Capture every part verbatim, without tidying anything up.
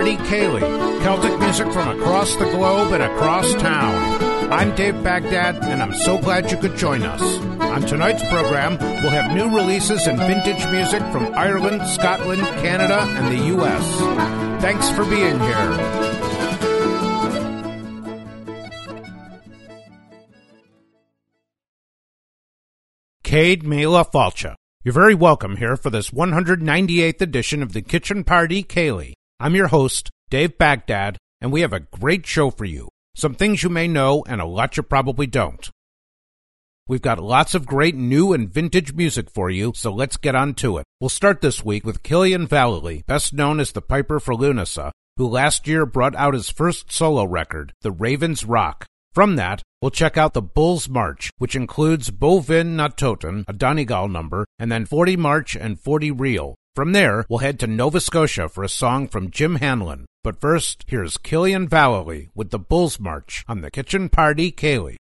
Party Ceilidh, Celtic music from across the globe and across town. I'm Dave Baghdad, and I'm so glad you could join us. On tonight's program, we'll have new releases and vintage music from Ireland, Scotland, Canada, and the U S. Thanks for being here. Céad Míle Fáilte. You're very welcome here for this one hundred ninety-eighth edition of the Kitchen Party Ceilidh. I'm your host, Dave Baghdad, and we have a great show for you. Some things you may know and a lot you probably don't. We've got lots of great new and vintage music for you, so let's get on to it. We'll start this week with Cillian Vallely, best known as the Piper for Lughnasa, who last year brought out his first solo record, The Ravens Rock. From that, we'll check out the Bulls March, which includes Bó Bhinn na Tótón, a Donegal number, and then forty March and forty Reel. From there, we'll head to Nova Scotia for a song from Jim Hanlon. But first, here's Cillian Vallely with the Bulls March on the Kitchen Party Ceilidh.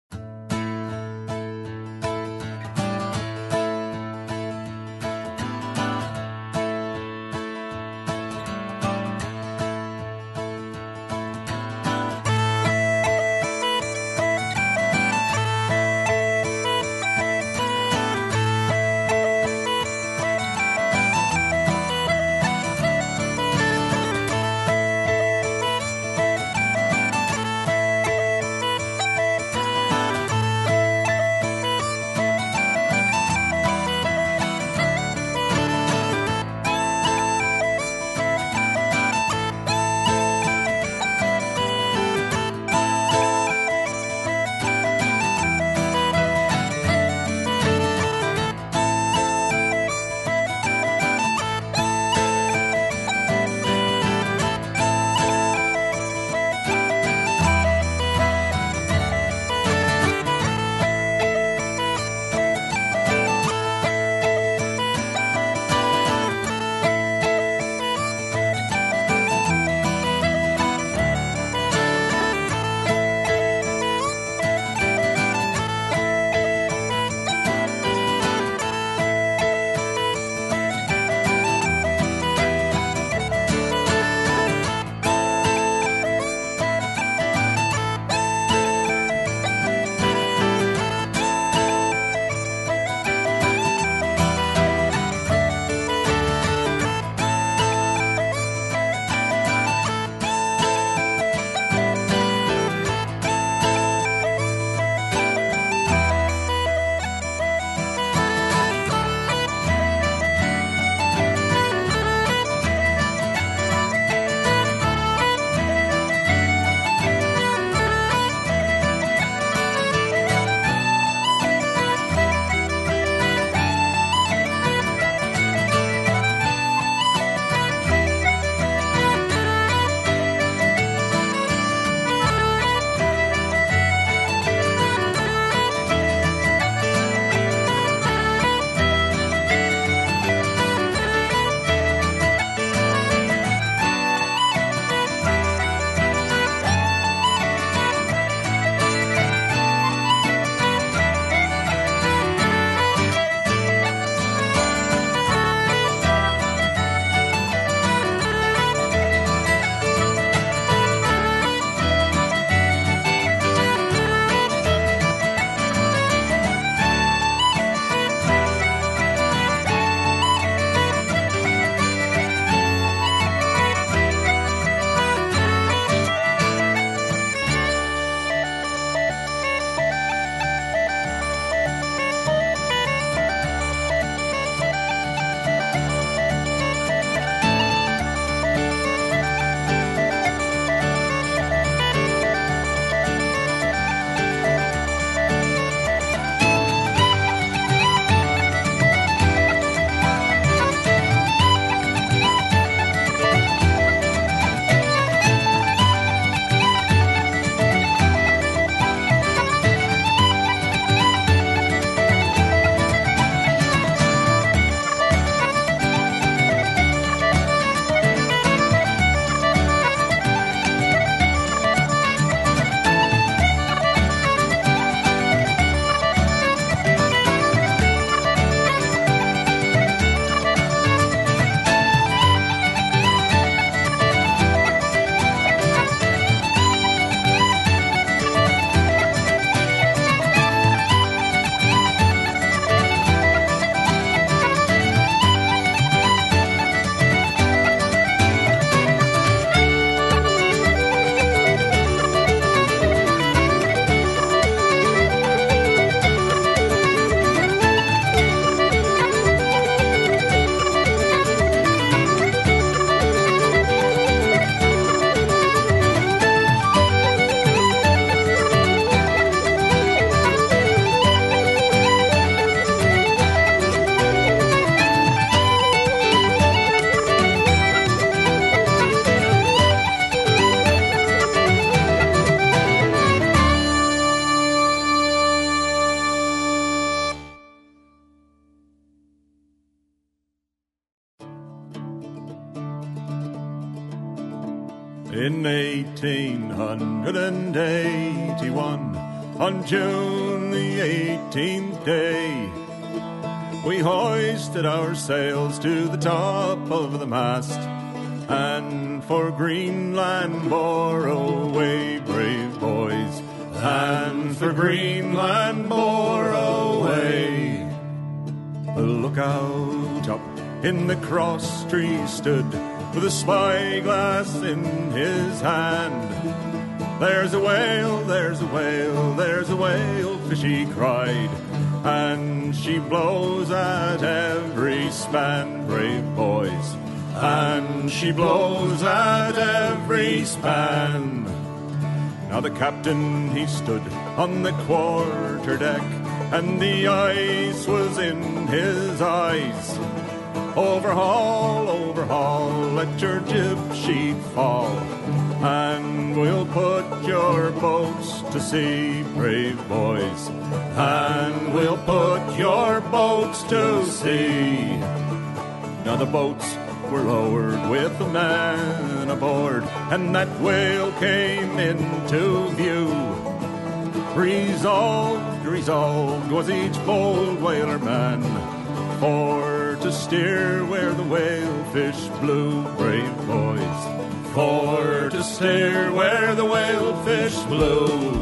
In eighteen eighty-one, on June the eighteenth day, we hoisted our sails to the top of the mast, and for Greenland bore away, brave boys, and for Greenland bore away. The lookout up in the cross tree stood, with a spyglass in his hand. There's a whale, there's a whale, there's a whale fish, he cried, and she blows at every span, brave boys, and she blows at every span. Now the captain, he stood on the quarter deck, and the ice was in his eyes. Overhaul, overhaul, let your jib sheet fall, and we'll put your boats to sea, brave boys, and we'll put your boats to sea. Now the boats were lowered with the men aboard, and that whale came into view. Resolved, resolved was each bold whaler man, for to steer where the whale fish blew, brave boys, for to steer where the whale fish blew.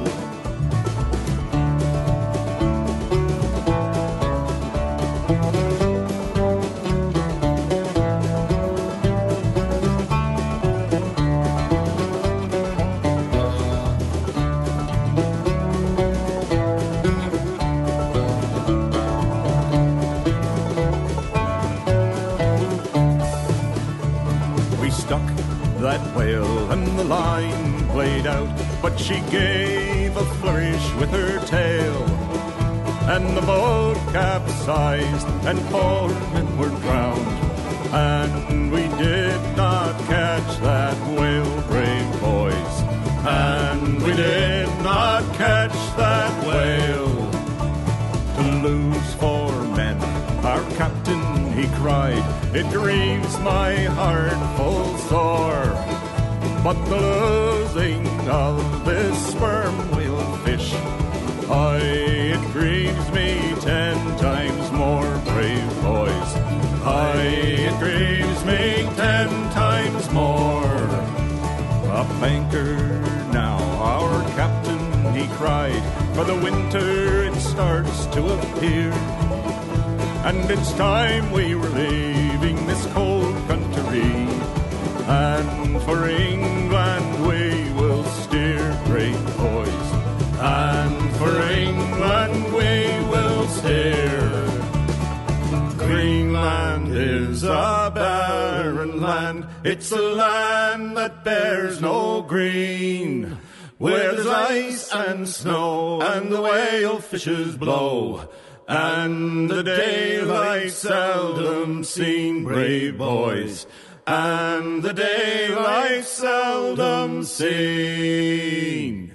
That whale and the line played out, but she gave a flourish with her tail, and the boat capsized and four men were drowned, and we did not catch that whale, brave boys, and we did not catch that whale. To lose four men, our captain, he cried, it grieves my heart full sore, but the losing of this sperm whale fish, aye, it grieves me ten times more, brave boys, aye, it grieves me ten times more. Up anchor now, our captain, he cried, for the winter it starts to appear, and it's time we were leaving this cold country, and for England we will steer, brave boys, and for England we will steer. Greenland is a barren land, it's a land that bears no green, where there's ice and snow and the whale fishes blow, and the daylight seldom seen, brave boys, and the daylight seldom seen.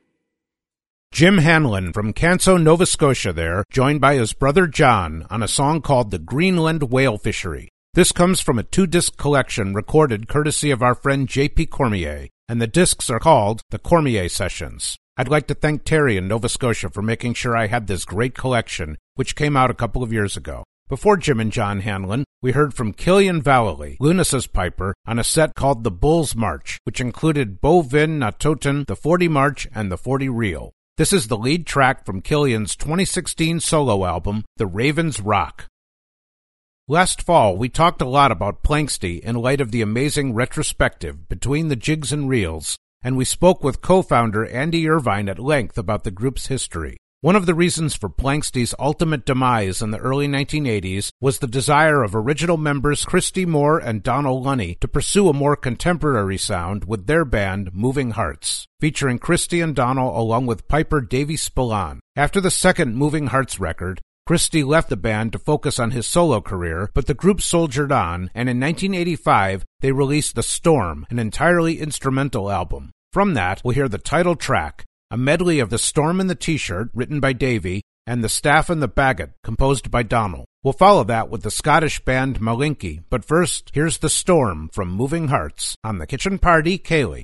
Jim Hanlon from Canso, Nova Scotia there, joined by his brother John on a song called The Greenland Whale Fishery. This comes from a two-disc collection recorded courtesy of our friend J P Cormier, and the discs are called The Cormier Sessions. I'd like to thank Terry in Nova Scotia for making sure I had this great collection, which came out a couple of years ago. Before Jim and John Hanlon, we heard from Killian Vallely, Lunasa's piper, on a set called The Bull's March, which included Bo Vin Natoten, the forty March, and the forty Reel. This is the lead track from Killian's twenty sixteen solo album, The Ravens Rock. Last fall, we talked a lot about Planxty in light of the amazing retrospective Between the Jigs and Reels, and we spoke with co-founder Andy Irvine at length about the group's history. One of the reasons for Planxty's ultimate demise in the early nineteen eighties was the desire of original members Christy Moore and Donald Lunny to pursue a more contemporary sound with their band Moving Hearts, featuring Christy and Donald along with piper Davey Spillane. After the second Moving Hearts record, Christy left the band to focus on his solo career, but the group soldiered on, and in nineteen eighty-five they released The Storm, an entirely instrumental album. From that, we'll hear the title track, a medley of The Storm in the T-Shirt, written by Davey, and The Staff and the Bagot, composed by Donald. We'll follow that with the Scottish band Malinky, but first, here's The Storm from Moving Hearts on the Kitchen Party Ceilidh.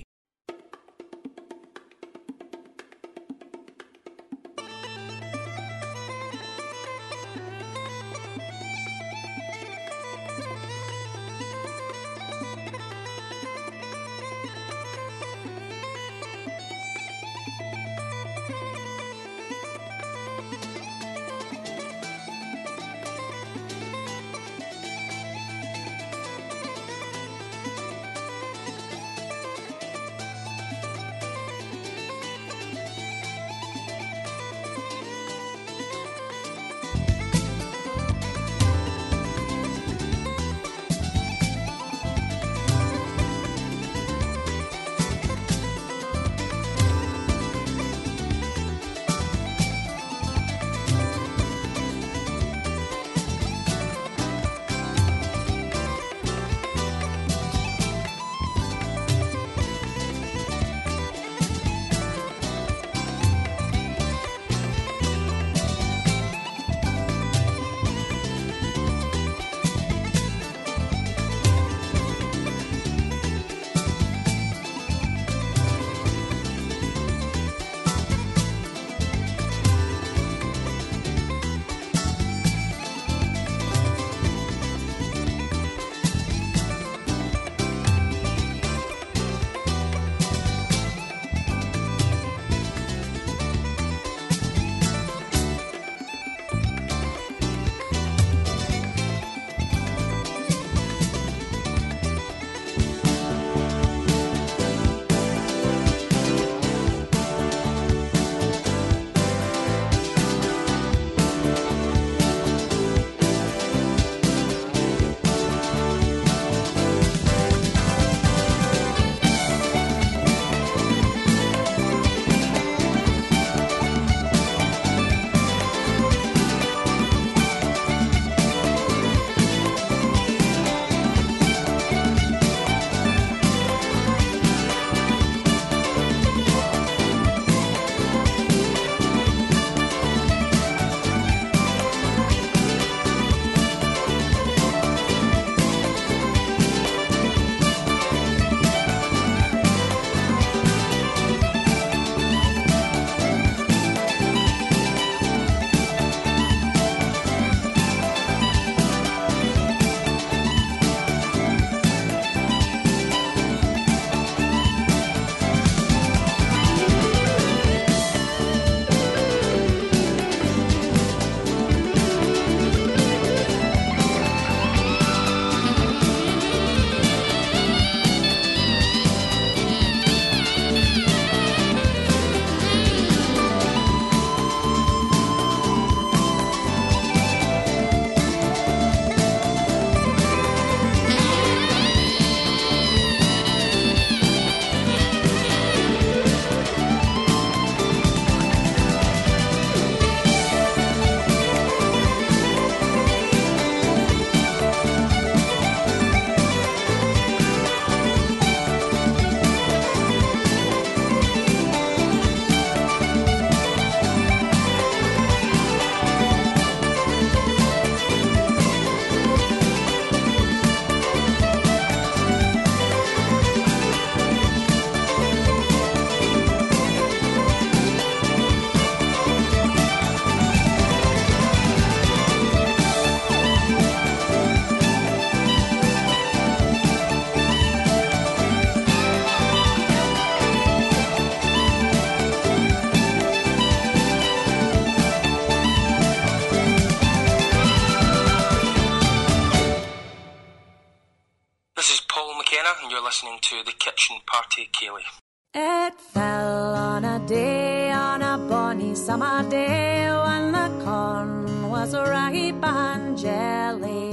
listening to the Kitchen Party Ceilidh. It fell on a day, on a bonny summer day, when the corn was ripe and jelly,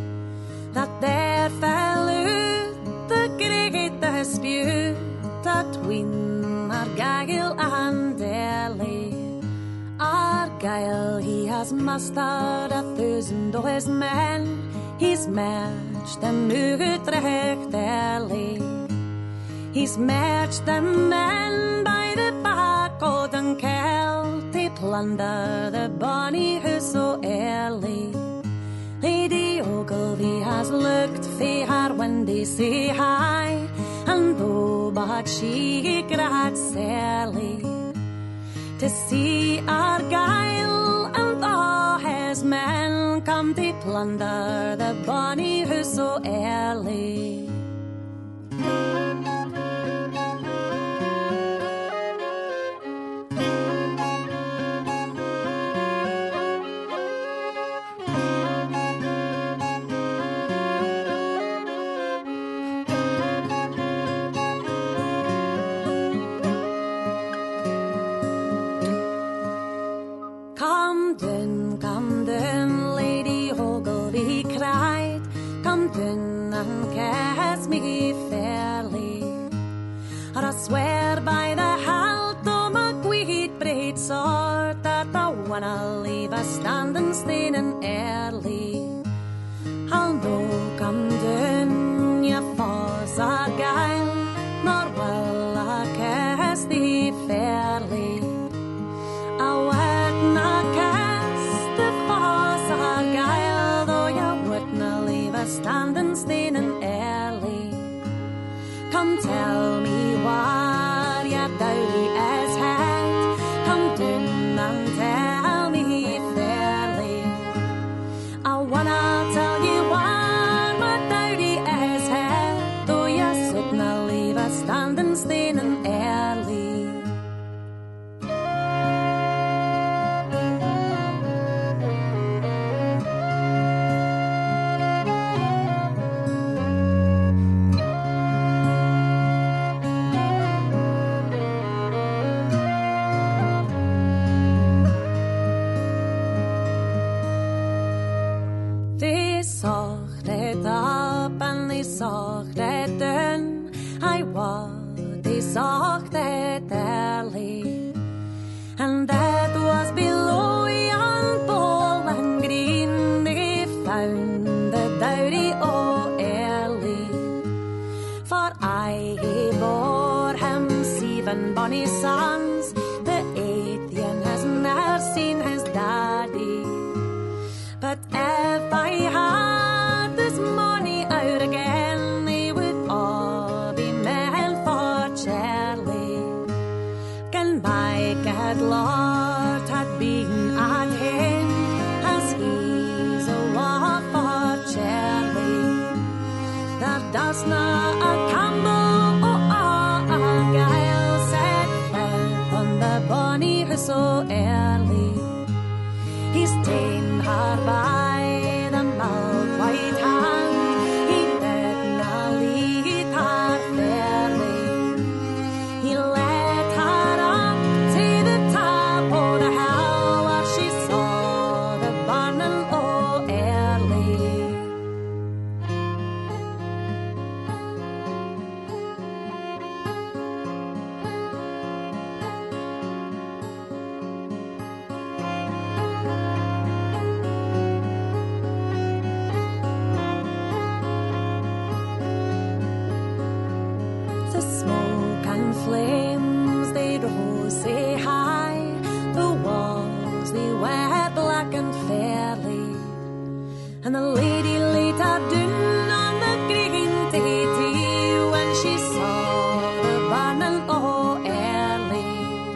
that there fell out the great dispute atween Argyle and Delhi. Argyle, he has mustered a thousand of his men, he's marched them Utrecht early. He's marched them men by the back of Dunkeld to plunder the bonny house so early. they say hi, and though but she grad Sally to see Argyle and all his men come to plunder the bonny house so early. I swear by the halt o' my great braid sword that I wanna leave a standing staying early. I'll no come down, you false Argyle, nor will I kiss thee fairly. I would not kiss the false Argyle, though you wouldna leave a standing staying early. Come tell me what your dowry is had. Come down and tell me fairly. I wanna tell you what my dowry is had, though you shouldna leave a standing staying early. Socht it dun, I was they socht it early, and that was below yon Bowling Green. They found the dowry o' early, for I bore him seven bonny sons. The eighth yon has never seen his daddy, but if I had this money out again, they would all be men for Charlie. Can my good Lord had been at him, as he's a war for Charlie. There does not a Campbell or a Argyle set foot on the bonny house so early. He's ta'en her by the milk white hand, he did not lead her fairly. He led her up to the top of the hill where she saw the burning o' early. Flames they rose say high, the walls they were black and fairly, and the lady laid her down on the green tee when she saw the burning o' early.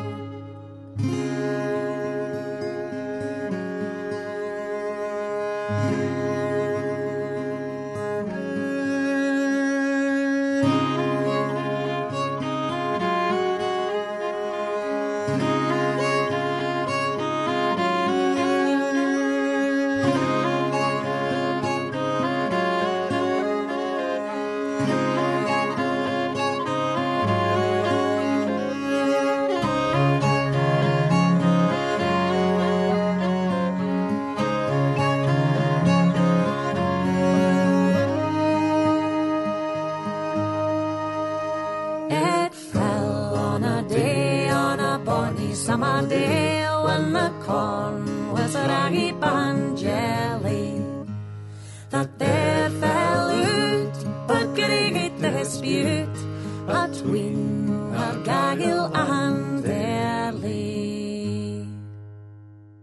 Summer day when the corn was raggy and jelly, that there fell out but great dispute between Argyle and Early.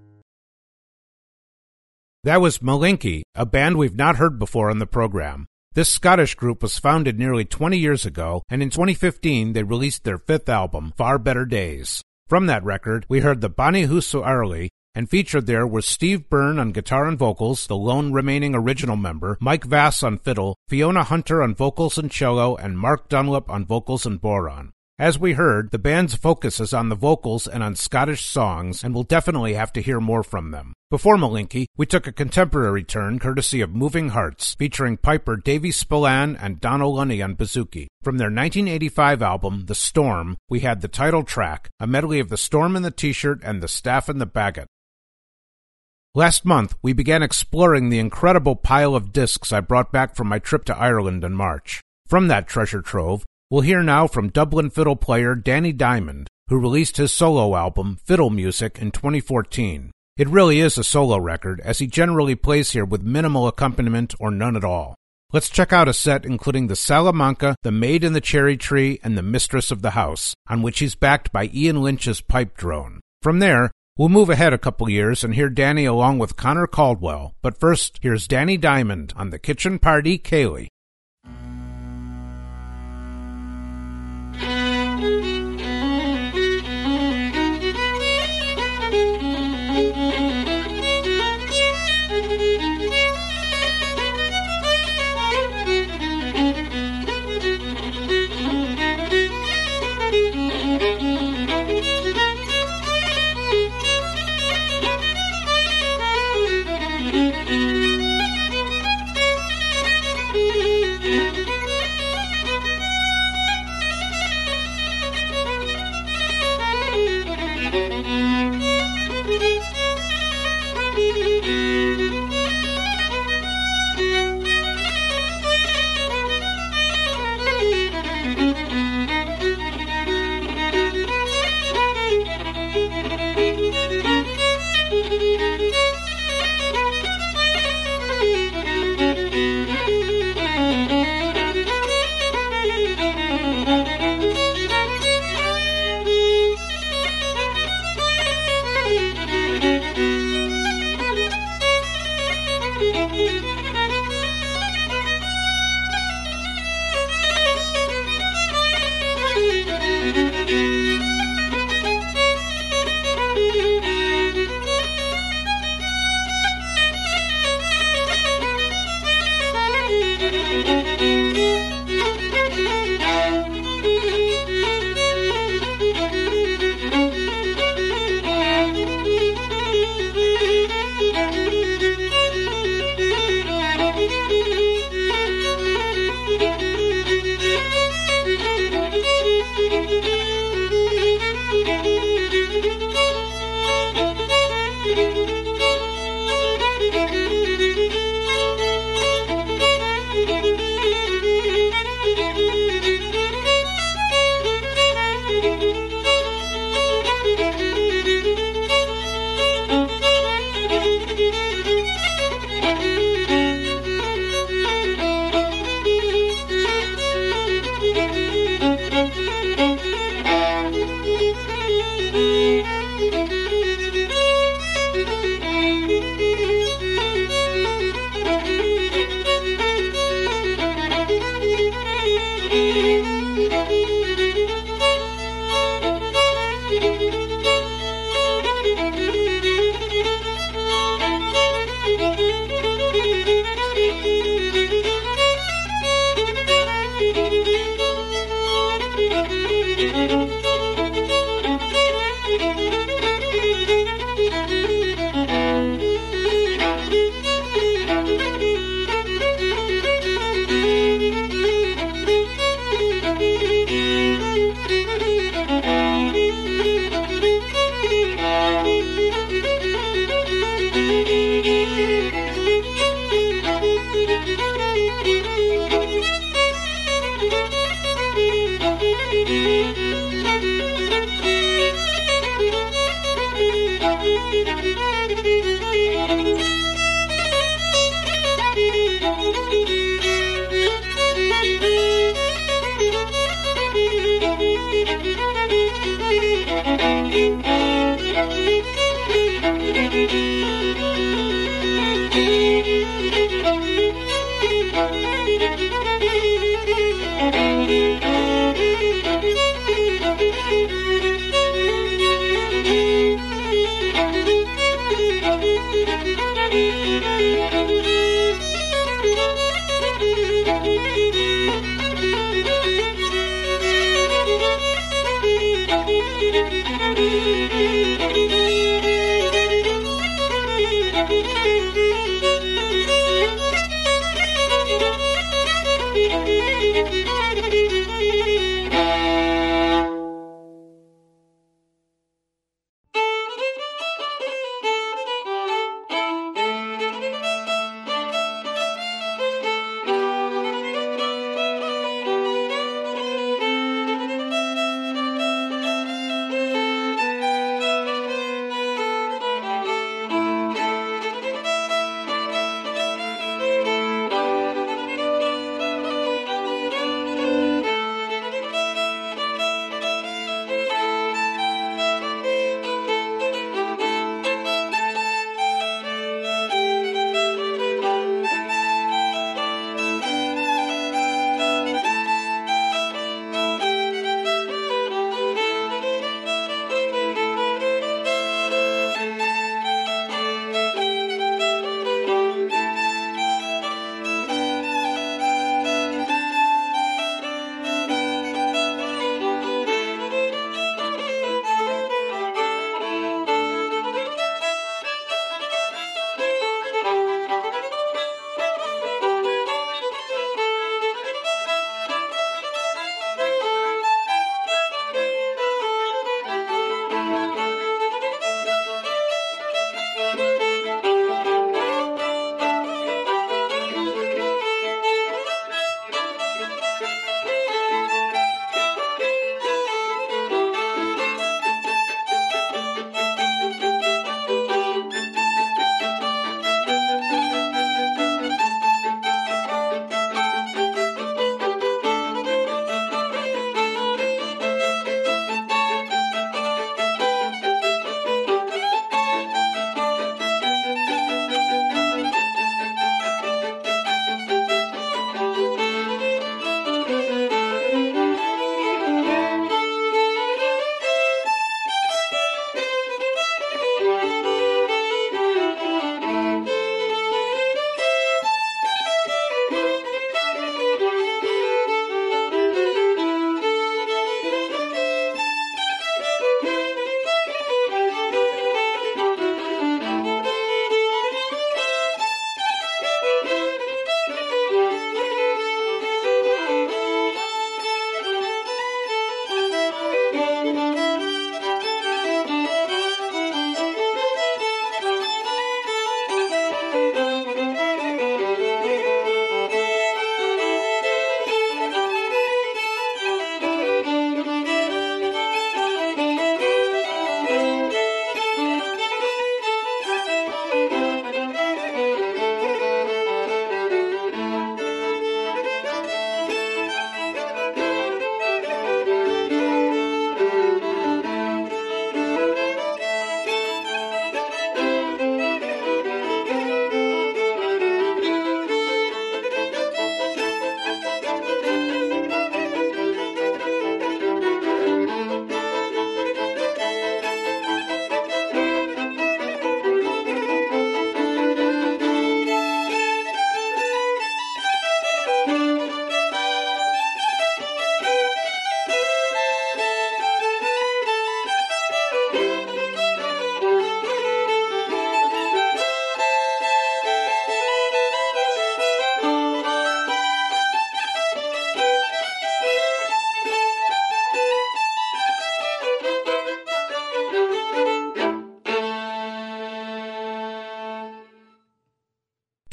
That was Malinky, a band we've not heard before on the program. This Scottish group was founded nearly twenty years ago, and in twenty fifteen they released their fifth album, Far Better Days. From that record, we heard the Bonnie Huso Early, and featured there were Steve Byrne on guitar and vocals, the lone remaining original member, Mike Vass on fiddle, Fiona Hunter on vocals and cello, and Mark Dunlop on vocals and bodhrán. As we heard, the band's focus is on the vocals and on Scottish songs, and we'll definitely have to hear more from them. Before Malinky, we took a contemporary turn courtesy of Moving Hearts, featuring piper Davy Spillane and Donald Lunny on bouzouki. From their nineteen eighty-five album, The Storm, we had the title track, a medley of The Storm in the T-shirt and The Staff in the Baggot. Last month, we began exploring the incredible pile of discs I brought back from my trip to Ireland in March. From that treasure trove, we'll hear now from Dublin fiddle player Danny Diamond, who released his solo album, Fiddle Music, in twenty fourteen. It really is a solo record, as he generally plays here with minimal accompaniment or none at all. Let's check out a set including the Salamanca, the Maid in the Cherry Tree, and the Mistress of the House, on which he's backed by Ian Lynch's pipe drone. From there, we'll move ahead a couple years and hear Danny along with Connor Caldwell, but first, here's Danny Diamond on the Kitchen Party Ceilidh. Thank you.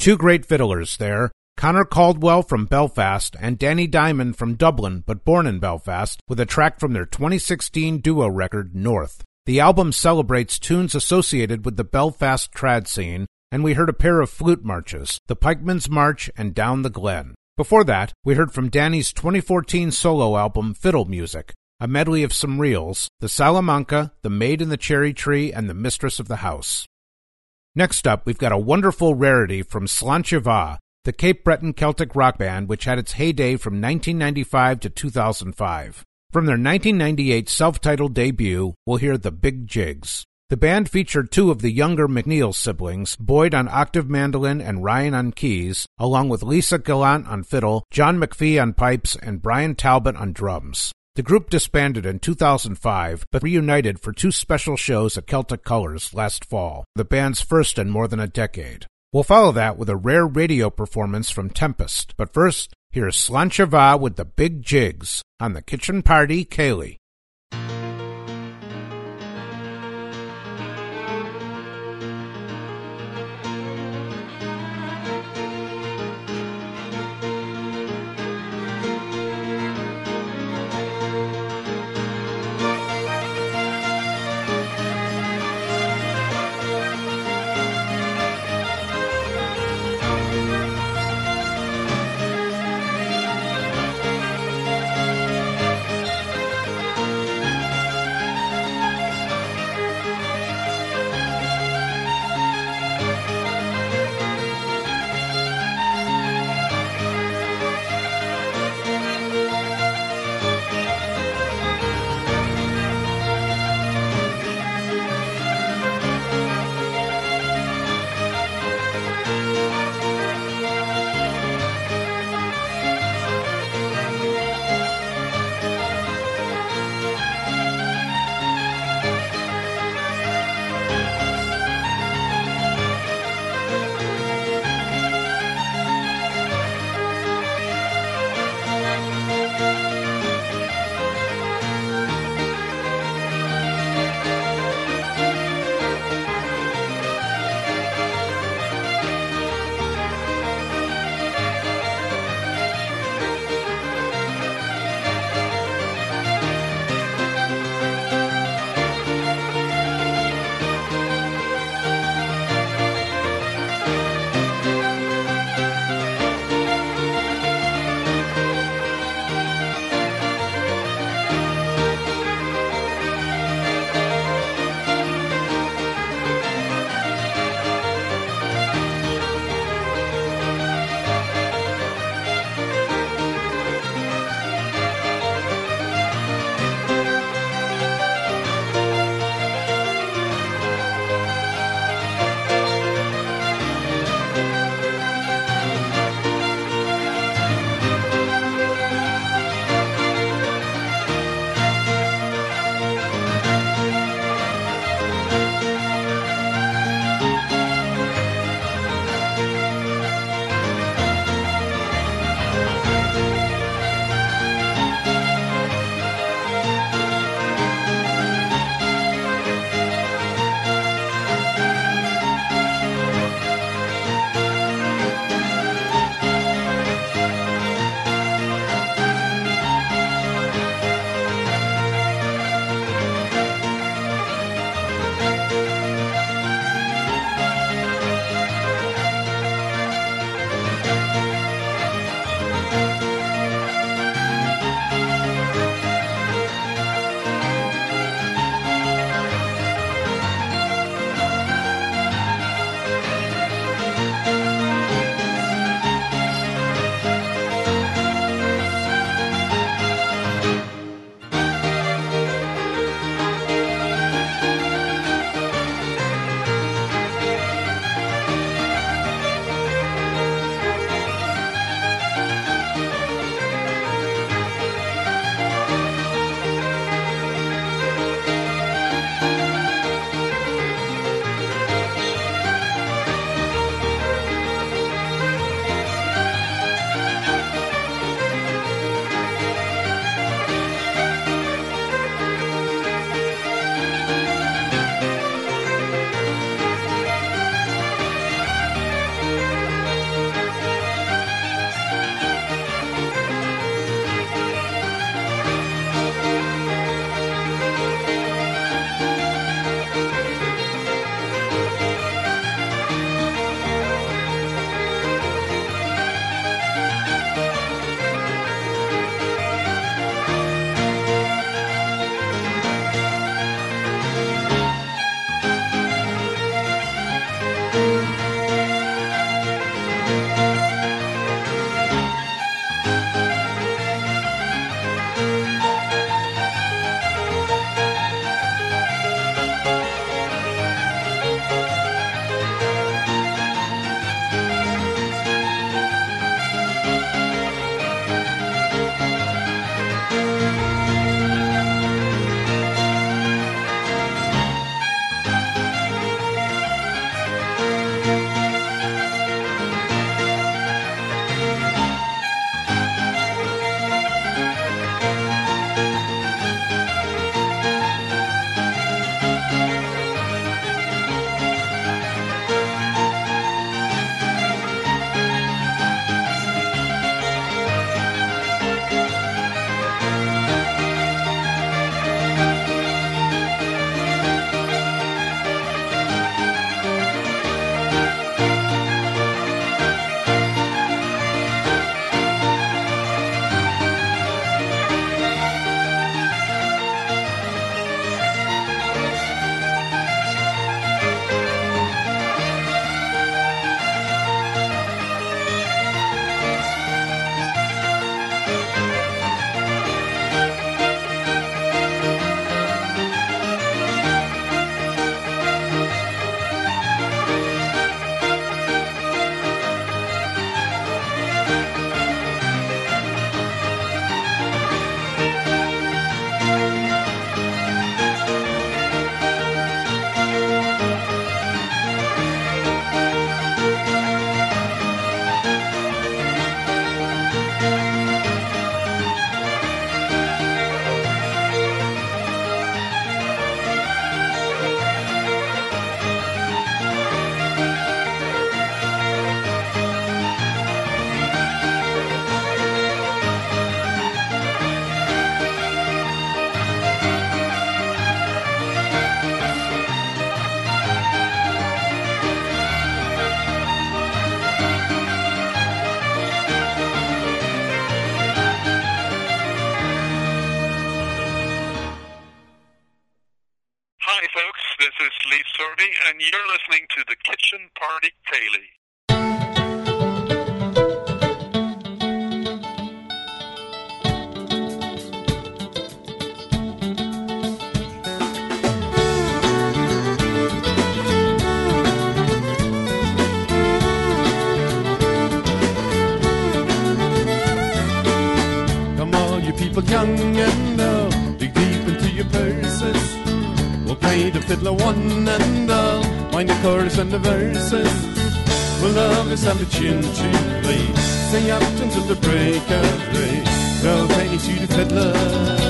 Two great fiddlers there, Connor Caldwell from Belfast and Danny Diamond from Dublin, but born in Belfast, with a track from their twenty sixteen duo record, North. The album celebrates tunes associated with the Belfast trad scene, and we heard a pair of flute marches, the Pikeman's March and Down the Glen. Before that, we heard from Danny's twenty fourteen solo album, Fiddle Music, a medley of some reels, the Salamanca, the Maid in the Cherry Tree, and the Mistress of the House. Next up, we've got a wonderful rarity from Sláinte Mhath, the Cape Breton Celtic rock band which had its heyday from nineteen ninety-five to two thousand five. From their nineteen ninety-eight self-titled debut, we'll hear The Big Jigs. The band featured two of the younger McNeil siblings, Boyd on octave mandolin and Ryan on keys, along with Lisa Gallant on fiddle, John McPhee on pipes, and Brian Talbot on drums. The group disbanded in two thousand five, but reunited for two special shows at Celtic Colors last fall, the band's first in more than a decade. We'll follow that with a rare radio performance from Tempest, but first, here's Sláinte Mhath with The Big Jigs on the Kitchen Party Ceilidh. and you're listening to the Kitchen Party Ceilidh. People young and old, dig deep into your purses. We'll play the fiddler one and all, mind the chorus and the verses. We'll always have a tune to play, stay up until the break of day. Throw a penny to the fiddler.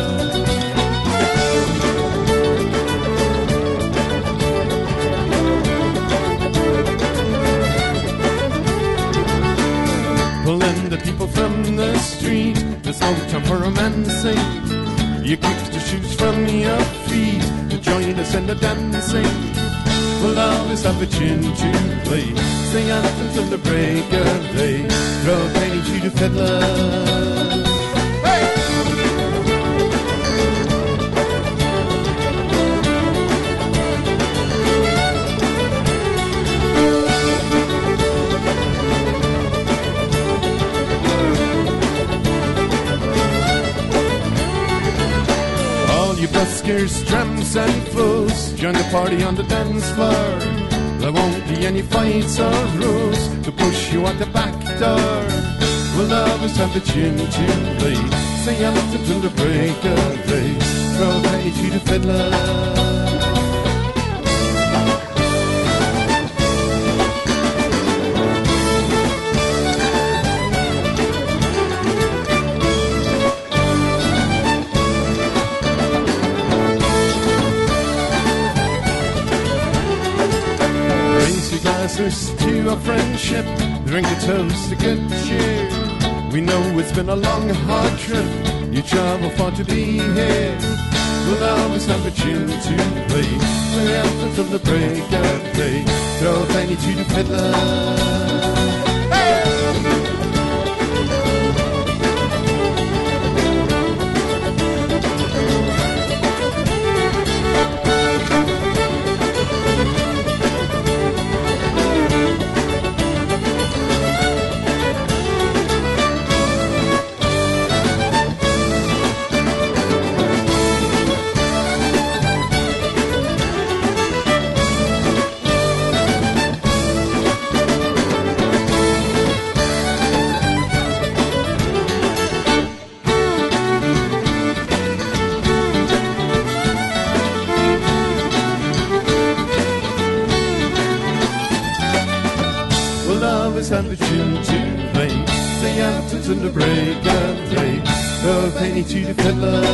Pulling the people from the street, there's no time for romancing. You kick the shoes from your feet to join us in the dancing. We'll always have a tune to play, sing out until the break of day. Throw a penny to the fiddler. You buskers, tramps and fools, join the party on the dance floor. There won't be any fights or rules to push you out the back door. We'll always have the tune to play, sing out until the break of day. Throw a penny to the fiddler. Glasses to our friendship, drink a toast to good cheer. We know it's been a long, hard trip, you travel far to be here. We'll always have a tune to play, play out until the break of day. Throw a penny to the fiddler. And the tune to play, sing out until the break of day. Throw a penny to the fiddler.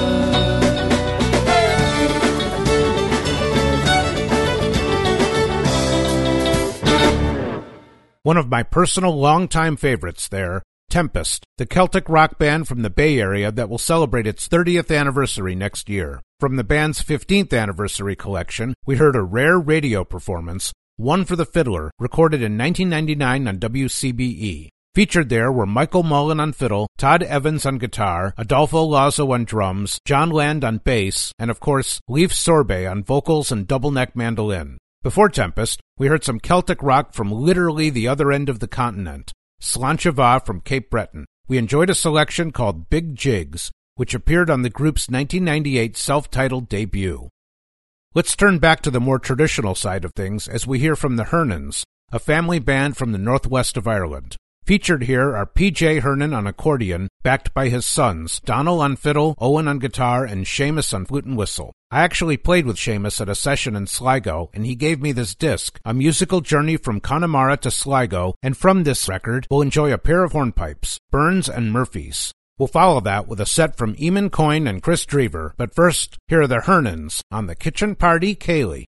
One of my personal longtime favorites there, Tempest, the Celtic rock band from the Bay Area that will celebrate its thirtieth anniversary next year. From the band's fifteenth anniversary collection, we heard a rare radio performance, One for the Fiddler, recorded in nineteen ninety-nine on W C B E. Featured there were Michael Mullen on fiddle, Todd Evans on guitar, Adolfo Lazo on drums, John Land on bass, and of course, Leif Sorbet on vocals and double-neck mandolin. Before Tempest, we heard some Celtic rock from literally the other end of the continent, Sláinte mhath from Cape Breton. We enjoyed a selection called Big Jigs, which appeared on the group's nineteen ninety-eight self-titled debut. Let's turn back to the more traditional side of things as we hear from the Hernans, a family band from the northwest of Ireland. Featured here are P J Hernan on accordion, backed by his sons, Donald on fiddle, Owen on guitar, and Seamus on flute and whistle. I actually played with Seamus at a session in Sligo, and he gave me this disc, A Musical Journey from Connemara to Sligo, and from this record, we'll enjoy a pair of hornpipes, Burns and Murphy's. We'll follow that with a set from Eamon Coyne and Chris Drever, but first, here are the Hernans on the Kitchen Party Ceilidh.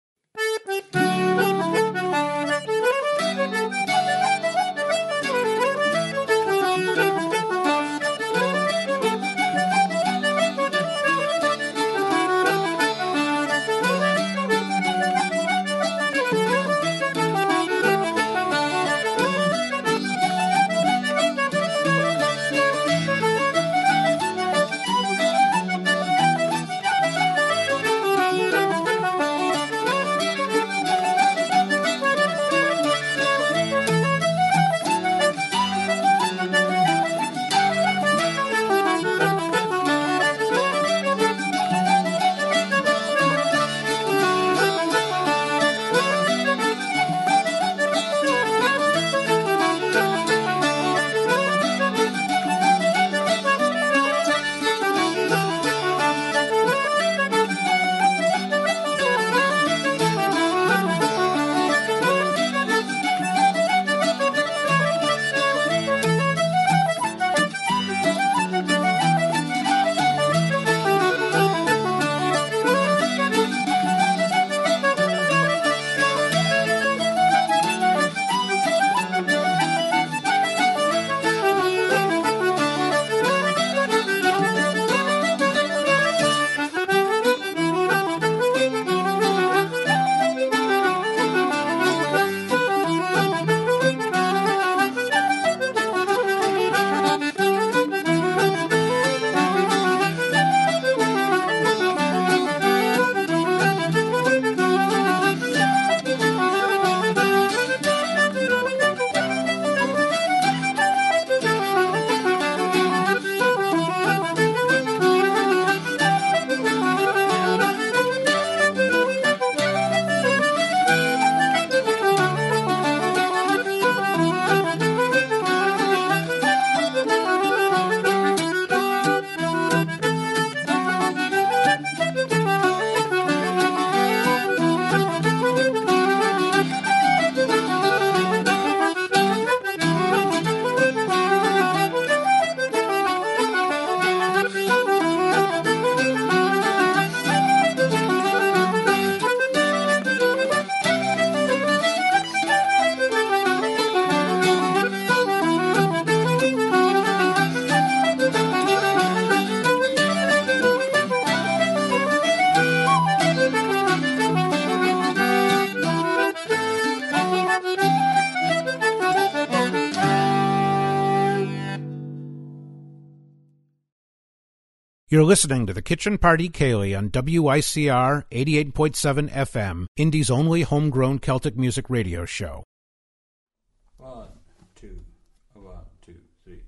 You're listening to the Kitchen Party Ceilidh on W I C R eighty-eight point seven F M, Indy's only homegrown Celtic music radio show. One, two, one, two, three,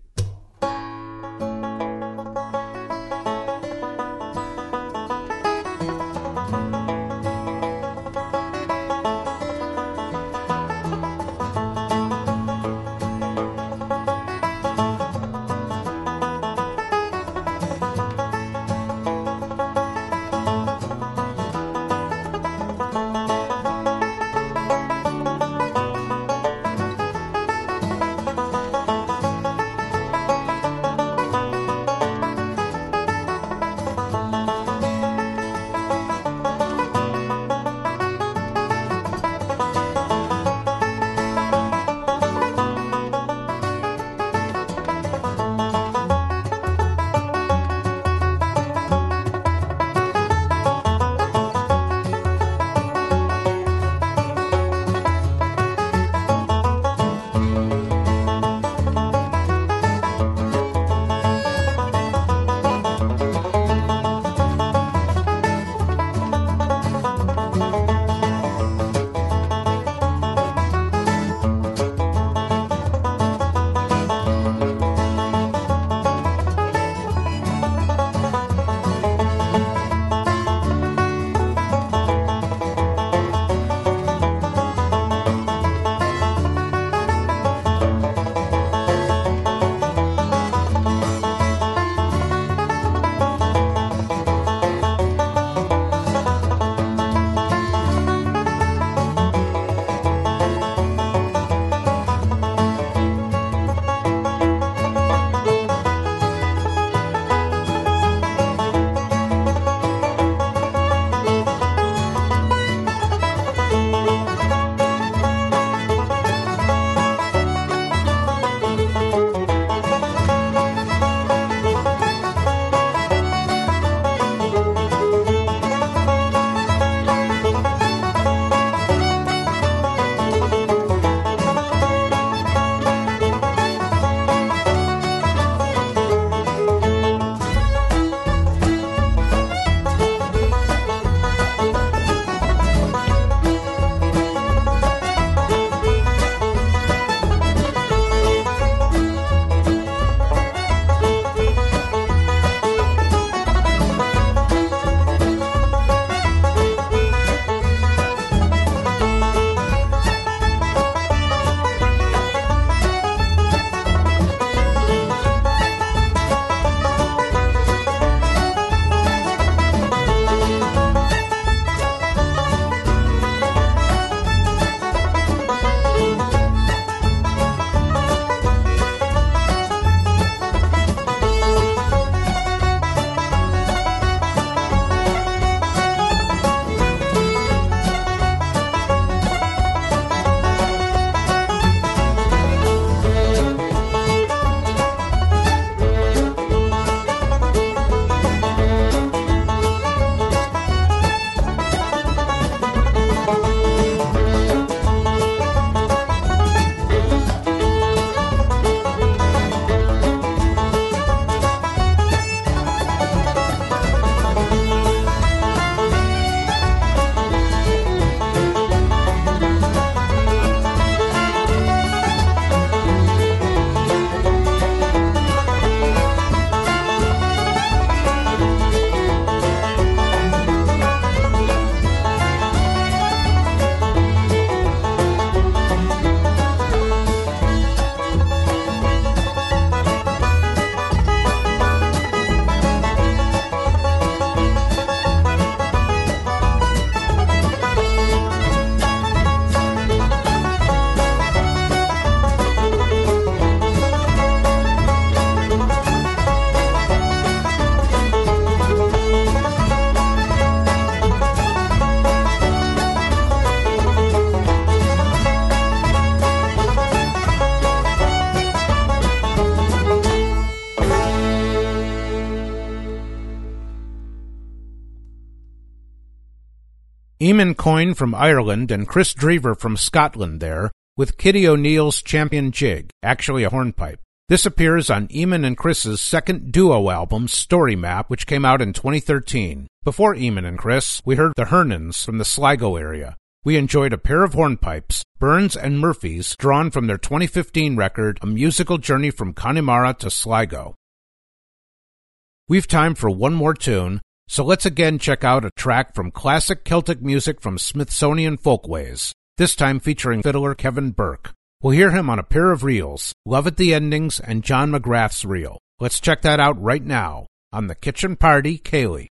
Eamon Coyne from Ireland and Chris Drever from Scotland there, with Kitty O'Neill's champion jig, actually a hornpipe. This appears on Eamon and Chris's second duo album, Story Map, which came out in twenty thirteen. Before Eamon and Chris, we heard the Hernans from the Sligo area. We enjoyed A Pair of Hornpipes, Burns and Murphys, drawn from their twenty fifteen record, A Musical Journey from Connemara to Sligo. We've time for one more tune, so let's again check out a track from classic Celtic music from Smithsonian Folkways, this time featuring fiddler Kevin Burke. We'll hear him on a pair of reels, Love at the Endings and John McGrath's reel. Let's check that out right now on the Kitchen Party, Cayley.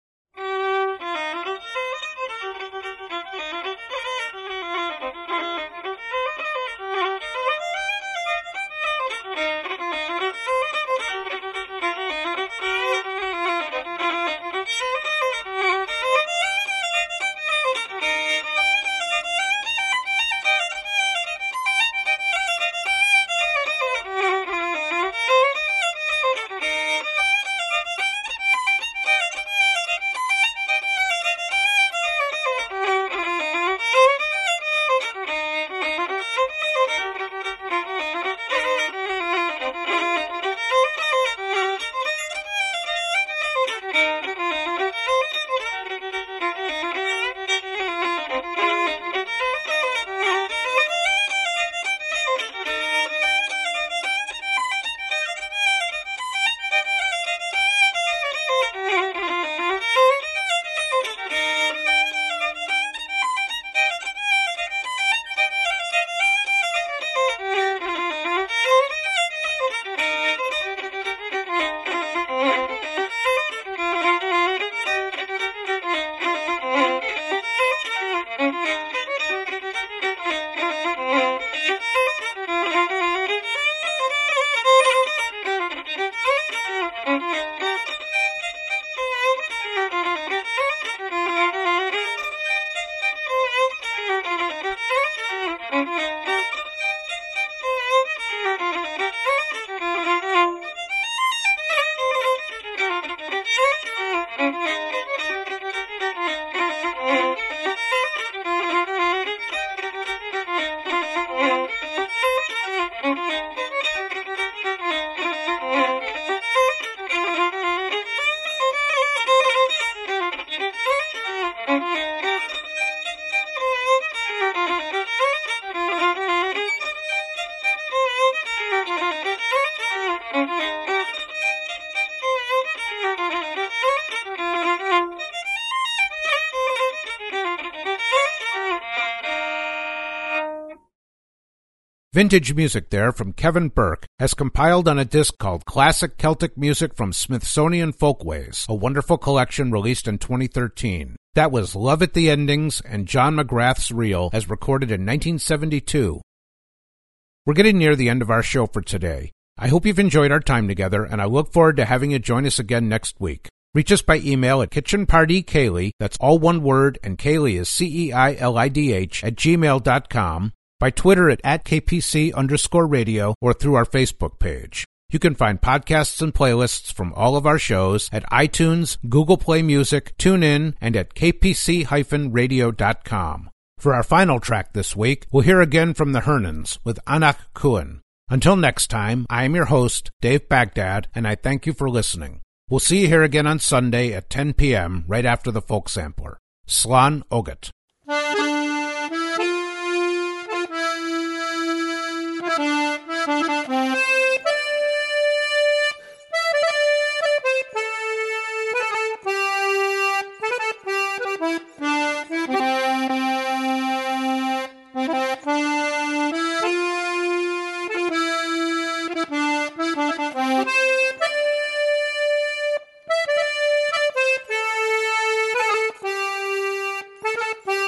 Vintage music there from Kevin Burke, as compiled on a disc called Classic Celtic Music from Smithsonian Folkways, a wonderful collection released in twenty thirteen. That was Love at the Endings and John McGrath's reel, as recorded in nineteen seventy-two. We're getting near the end of our show for today. I hope you've enjoyed our time together, and I look forward to having you join us again next week. Reach us by email at kitchenpartycayley, that's all one word, and Cayley is C E I L I D H, at gmail dot com, by Twitter at, at KPC underscore radio, or through our Facebook page. You can find podcasts and playlists from all of our shows at iTunes, Google Play Music, TuneIn, and at k p c dash radio dot com. For our final track this week, we'll hear again from the Hernans with Anach Cuan. Until next time, I am your host, Dave Baghdad, and I thank you for listening. We'll see you here again on Sunday at ten p.m., right after the Folk Sampler. Slán Ogat. Thank you.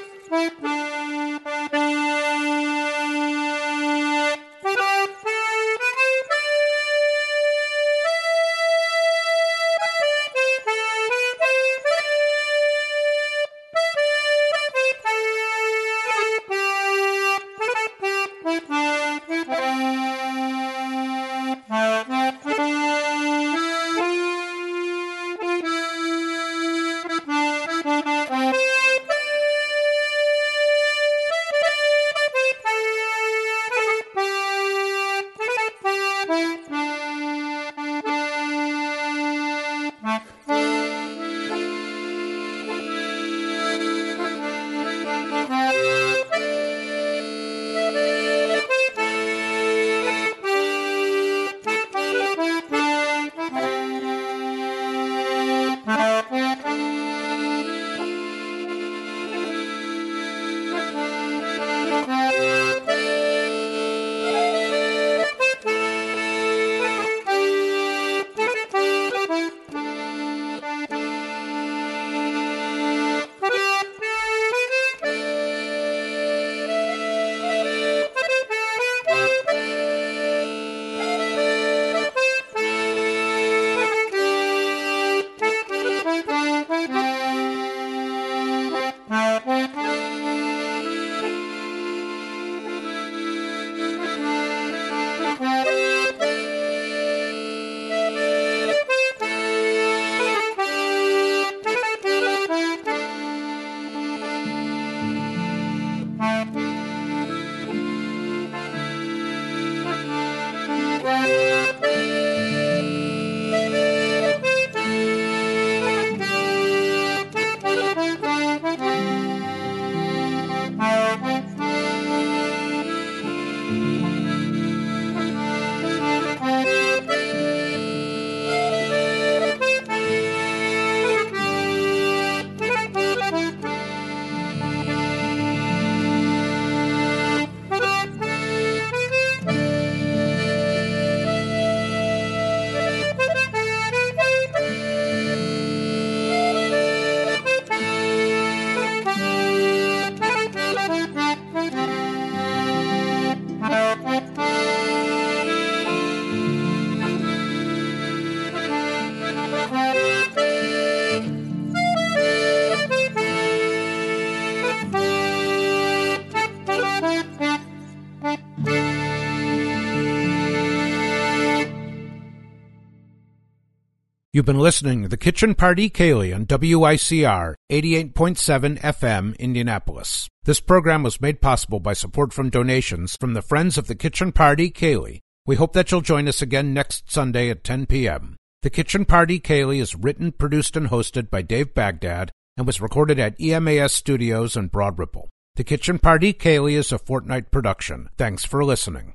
You've been listening to the Kitchen Party Kaylee on W I C R eighty-eight point seven F M, Indianapolis. This program was made possible by support from donations from the Friends of the Kitchen Party Kaylee. We hope that you'll join us again next Sunday at ten p.m. The Kitchen Party Kaylee is written, produced, and hosted by Dave Baghdad and was recorded at E M A S Studios in Broad Ripple. The Kitchen Party Kaylee is a Fortnite production. Thanks for listening.